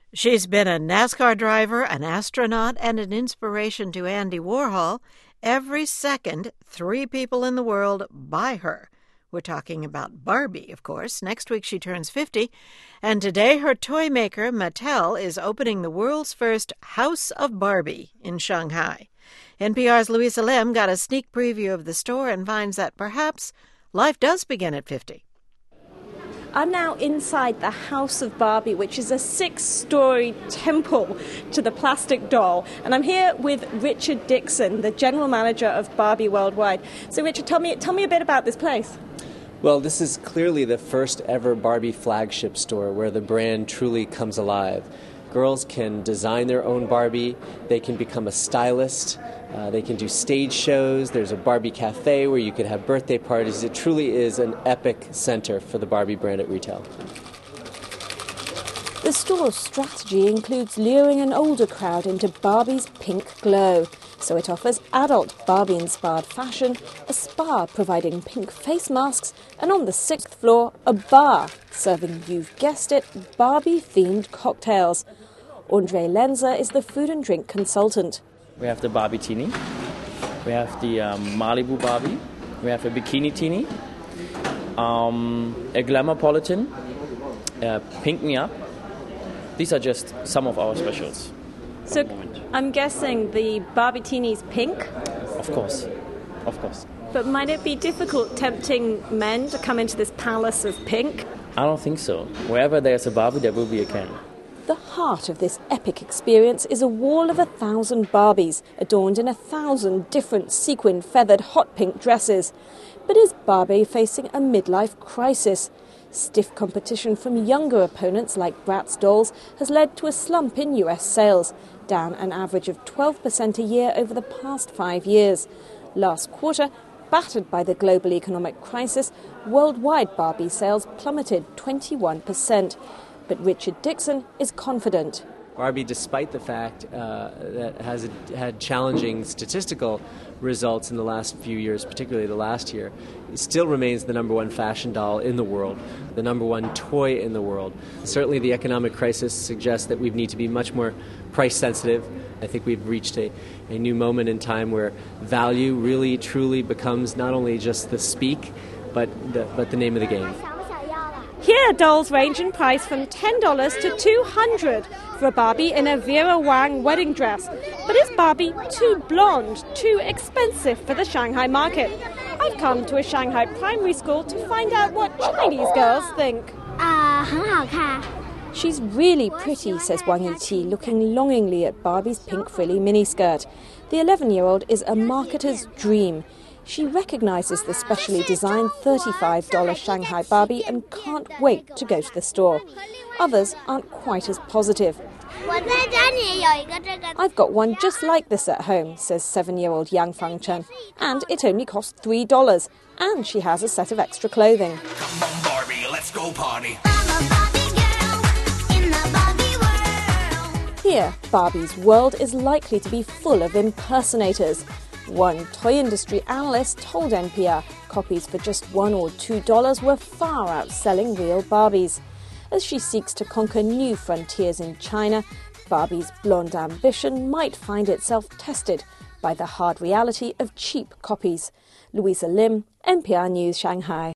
She's been a NASCAR driver, an astronaut, and an inspiration to Andy Warhol. Every second, 3 people in the world buy her. We're talking about Barbie, of course. Next week she turns 50. And today her toy maker, Mattel, is opening the world's first House of Barbie in Shanghai. NPR's Louisa Lim got a sneak preview of the store and finds that perhaps life does begin at 50. I'm now inside the House of Barbie, which is a 6-story temple to the plastic doll. And I'm here with Richard Dixon, the general manager of Barbie Worldwide. So, Richard, tell me a bit about this place. Well, this is clearly the first ever Barbie flagship store where the brand truly comes alive. Girls can design their own Barbie, they can become a stylist, they can do stage shows, there's a Barbie cafe where you could have birthday parties. It truly is an epic center for the Barbie brand at retail. The store's strategy includes luring an older crowd into Barbie's pink glow. So it offers adult Barbie-inspired fashion, a spa providing pink face masks, and on the 6th floor, a bar serving, you've guessed it, Barbie-themed cocktails. Andre Lenzer is the food and drink consultant. We have the Barbie Teeny, we have the Malibu Barbie, we have a Bikini Teeny, a Glamourpolitan, Pink Me Up. These are just some of our specials. So I'm guessing the Barbie Teeny's pink? Of course. But might it be difficult tempting men to come into this palace of pink? I don't think so. Wherever there's a Barbie, there will be a Ken. The heart of this epic experience is a wall of 1,000 Barbies, adorned in 1,000 different sequined, feathered, hot pink dresses. But is Barbie facing a midlife crisis? Stiff competition from younger opponents like Bratz dolls has led to a slump in US sales, down an average of 12% a year over the past 5 years. Last quarter, battered by the global economic crisis, worldwide Barbie sales plummeted 21%. But Richard Dixon is confident. Barbie, despite the fact that it has had challenging statistical results in the last few years, particularly the last year, it still remains the number 1 fashion doll in the world, the number 1 toy in the world. Certainly the economic crisis suggests that we need to be much more price sensitive. I think we've reached a new moment in time where value really truly becomes not only just the speak, but the name of the game. Here, dolls range in price from $10 to $200 for a Barbie in a Vera Wang wedding dress. But is Barbie too blonde, too expensive for the Shanghai market? I've come to a Shanghai primary school to find out what Chinese girls think. 很好看. She's really pretty, says Wang Yiqi, looking longingly at Barbie's pink frilly miniskirt. The 11-year-old is a marketer's dream. She recognises the specially designed $35 Shanghai Barbie and can't wait to go to the store. Others aren't quite as positive. I've got one just like this at home, says 7-year-old Yang Fangchen, and it only costs $3. And she has a set of extra clothing. Come on, Barbie, let's go party. Here, Barbie's world is likely to be full of impersonators. One toy industry analyst told NPR copies for just $1 or $2 were far outselling real Barbies. As she seeks to conquer new frontiers in China, Barbie's blonde ambition might find itself tested by the hard reality of cheap copies. Louisa Lim, NPR News, Shanghai.